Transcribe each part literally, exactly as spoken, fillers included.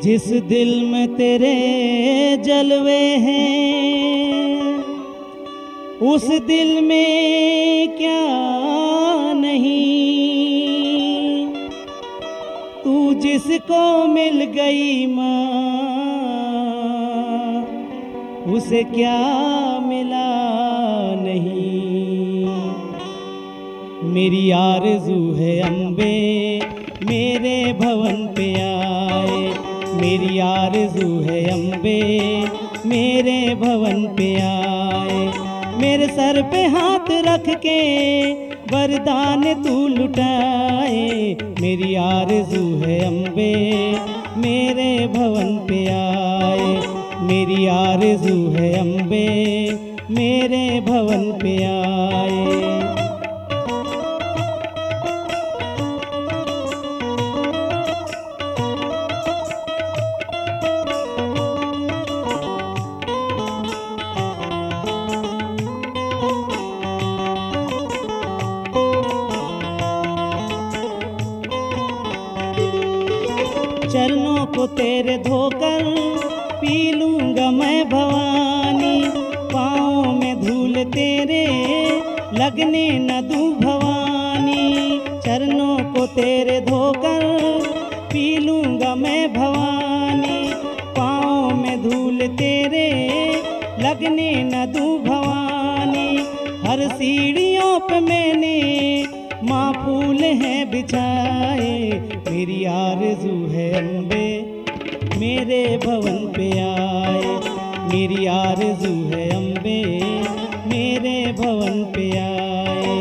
जिस दिल में तेरे जलवे हैं उस दिल में क्या नहीं, तू जिसको मिल गई माँ उसे क्या मिला नहीं। मेरी आरज़ू है अम्बे मेरे भवन पे आए, मेरी आरज़ू है अम्बे मेरे भवन पे आए। मेरे सर पे हाथ रख के वरदान तू लुटाए, मेरी आरज़ू है अम्बे मेरे भवन पे आए, मेरी आरज़ू है अम्बे मेरे भवन पे आए। चरणों को तेरे धोकर पी लूँगा मैं भवानी, पाँव में धूल तेरे लगने न दूँ भवानी। चरणों को तेरे धोकर पी लूँगा मैं भवानी, पाँव में धूल तेरे लगने न दूँ भवानी। हर सीढ़ियों पे मैंने माँ फूल हैं बिछाए, मेरी आरज़ू है अम्बे मेरे भवन पे आए, मेरी आरज़ू है अम्बे मेरे भवन पे आए।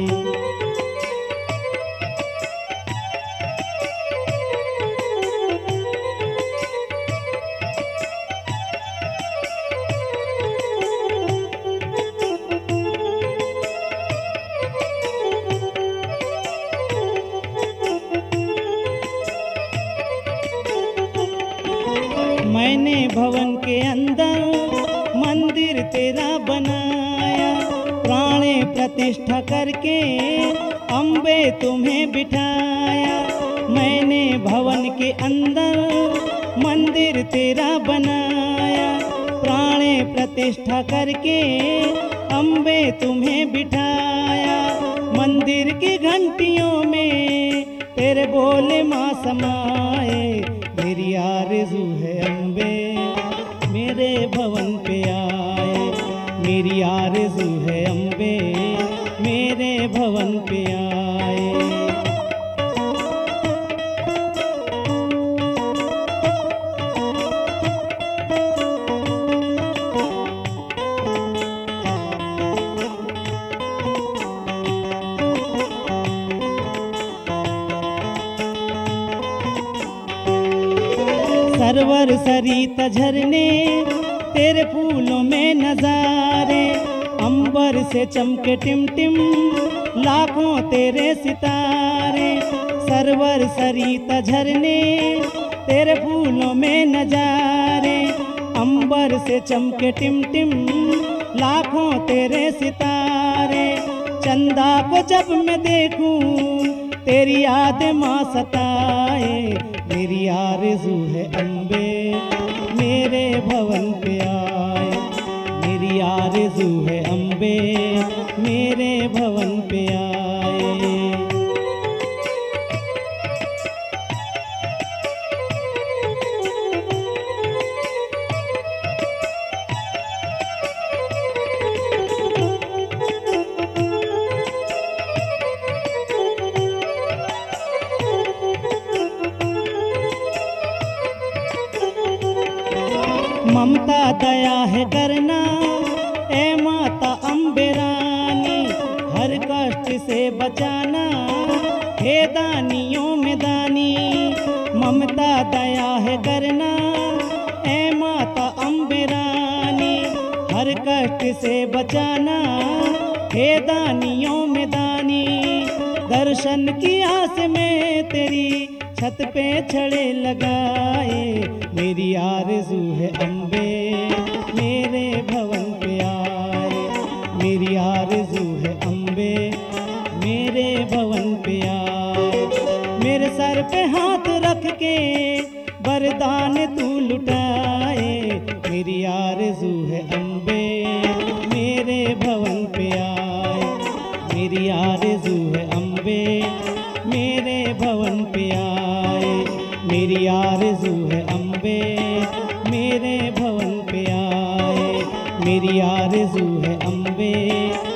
मैंने भवन के अंदर मंदिर तेरा बनाया, प्राणे प्रतिष्ठा करके अम्बे तुम्हें बिठाया। मैंने भवन के अंदर मंदिर तेरा बनाया, प्राणे प्रतिष्ठा करके अम्बे तुम्हें बिठाया। मंदिर की घंटियों में तेरे बोले माँ समाए, मेरी आरज़ू है अम्बे मेरे भवन पे आए, मेरी आरज़ू है अम्बे मेरे भवन पे आए। सरवर सरिता झरने तेरे फूलों में नजारे, अंबर से चमके टिम टिम लाखों तेरे सितारे। सरवर सरिता झरने तेरे फूलों में नजारे, अंबर से चमके टिम टिम लाखों तेरे सितारे। चंदा को जब मैं देखूं तेरी याद माँ सताए, मेरी आरज़ू है अम्बे मेरे भवन पे आए, मेरी आरज़ू है अम्बे मेरे भवन पे आए। ममता दया है करना ए माता अम्बे रानी, हर कष्ट से बचाना हे दानियों में दानी। ममता दया है करना ए माता अम्बे रानी, हर कष्ट से बचाना हे दानियों में दानी। दर्शन की आस में तेरी छत पे छड़े लगाए, मेरी आरज़ू है अम्बे मेरे भवन पे आए, मेरी आरज़ू है अम्बे मेरे भवन पे आए। मेरे सर पे हाथ रख के दान तू लुटाए। मेरी आरज़ू है अम्बे मेरे भवन पे आए। मेरी आरज़ू है अम्बे मेरे भवन पे आए। मेरी आरज़ू है अम्बे मेरे भवन पे आए। मेरी आरज़ू है अम्बे